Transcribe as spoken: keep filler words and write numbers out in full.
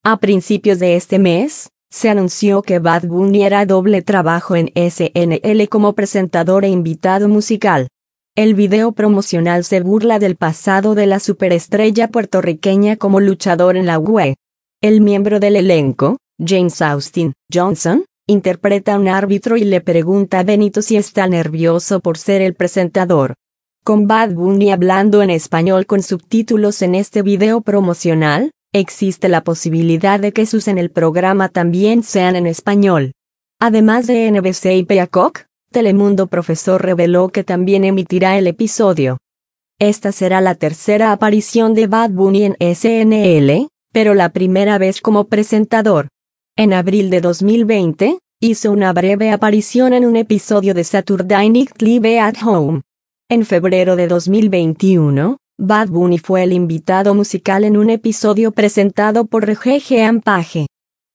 A principios de este mes, se anunció que Bad Bunny hará doble trabajo en S N L como presentador e invitado musical. El video promocional se burla del pasado de la superestrella puertorriqueña como luchador en la U E. El miembro del elenco, James Austin Johnson, interpreta a un árbitro y le pregunta a Benito si está nervioso por ser el presentador. Con Bad Bunny hablando en español con subtítulos en este video promocional, existe la posibilidad de que sus en el programa también sean en español. Además de N B C y Peacock, Telemundo Profesor reveló que también emitirá el episodio. Esta será la tercera aparición de Bad Bunny en S N L, pero la primera vez como presentador. En abril de dos mil veinte, hizo una breve aparición en un episodio de Saturday Night Live at Home. En febrero de dos mil veintiuno, Bad Bunny fue el invitado musical en un episodio presentado por Regé Jean Page.